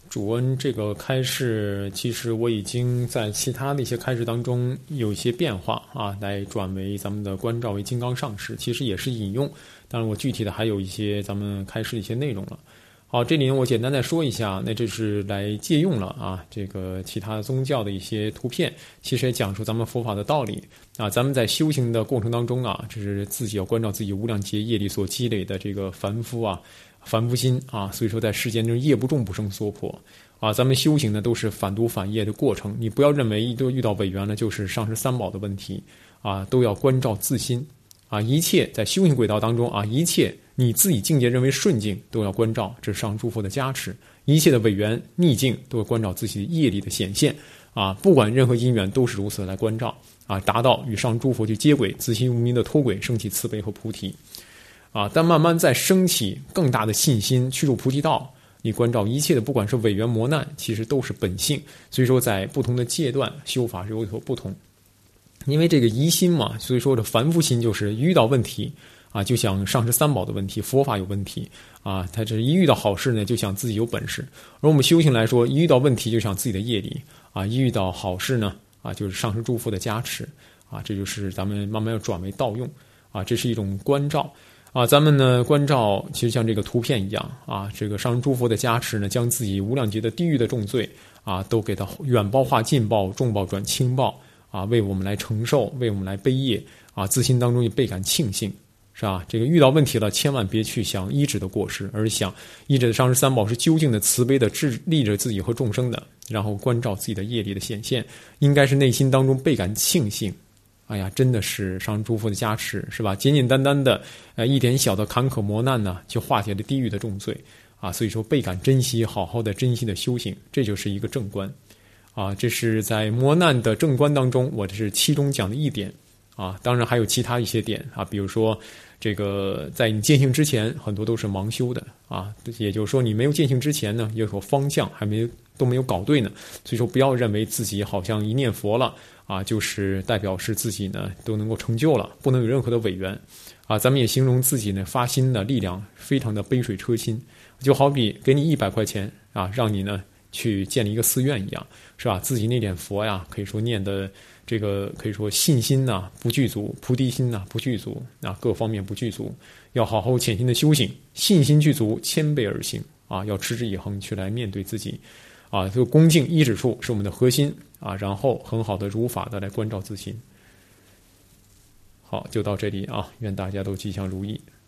主恩这个开示，其实我已经在其他的一些开示当中有一些变化啊，来转为咱们的观照为金刚上师，其实也是引用，当然我具体的还有一些咱们开示的一些内容了。好，这里呢我简单再说一下，那这是来借用了啊这个其他宗教的一些图片，其实也讲述咱们佛法的道理啊。咱们在修行的过程当中啊，这是自己要关照自己无量劫业力所积累的这个凡夫心啊，所以说在世间中业不重不生娑婆啊。咱们修行呢都是反毒反业的过程，你不要认为遇到违缘了就是上师三宝的问题啊，都要关照自心啊。一切在修行轨道当中啊，一切你自己境界认为顺境都要关照，这是上诸佛的加持；一切的违缘逆境都要关照自己的业力的显现啊。不管任何因缘都是如此来关照啊，达到与上诸佛去接轨，自心无明的脱轨，升起慈悲和菩提啊。但慢慢再升起更大的信心，去入菩提道，你关照一切的不管是违缘磨难，其实都是本性。所以说在不同的阶段修法是有所不同，因为这个疑心嘛，所以说这凡夫心就是遇到问题啊，就想上师三宝的问题，佛法有问题啊，他这一遇到好事呢，就想自己有本事；而我们修行来说，一遇到问题就想自己的业力啊，一遇到好事呢啊，就是上师诸佛的加持啊，这就是咱们慢慢要转为道用啊，这是一种关照啊。咱们呢关照，其实像这个图片一样啊，这个上师诸佛的加持呢，将自己无量劫的地狱的重罪啊，都给它远报化近报，重报转轻报啊，为我们来承受，为我们来背业啊，自心当中也倍感庆幸。是吧？这个遇到问题了，千万别去想医治的过失，而是想医治的上师三宝是究竟的慈悲的治利着自己和众生的，然后关照自己的业力的显现，应该是内心当中倍感庆幸。哎呀，真的是上师诸佛的加持，是吧？简简单单的一点小的坎坷磨难呢，就化解了地狱的重罪啊。所以说倍感珍惜，好好的珍惜的修行，这就是一个正观啊。这是在磨难的正观当中，我这是其中讲的一点啊。当然还有其他一些点啊，比如说这个在你见性之前，很多都是盲修的啊，也就是说你没有见性之前呢，也有方向都没有搞对呢。所以说不要认为自己好像一念佛了啊，就是代表是自己呢都能够成就了，不能有任何的违缘啊。咱们也形容自己呢发心的力量非常的杯水车薪，就好比给你100块钱啊，让你呢去建立一个寺院一样，是吧？自己那点佛呀，可以说念的这个可以说信心呐不具足，菩提心呐不具足啊，各方面不具足，要好好潜心的修行，信心具足，谦卑而行啊，要持之以恒去来面对自己啊。这个恭敬依止处是我们的核心啊，然后很好的如法的来关照自心。好，就到这里啊，愿大家都吉祥如意。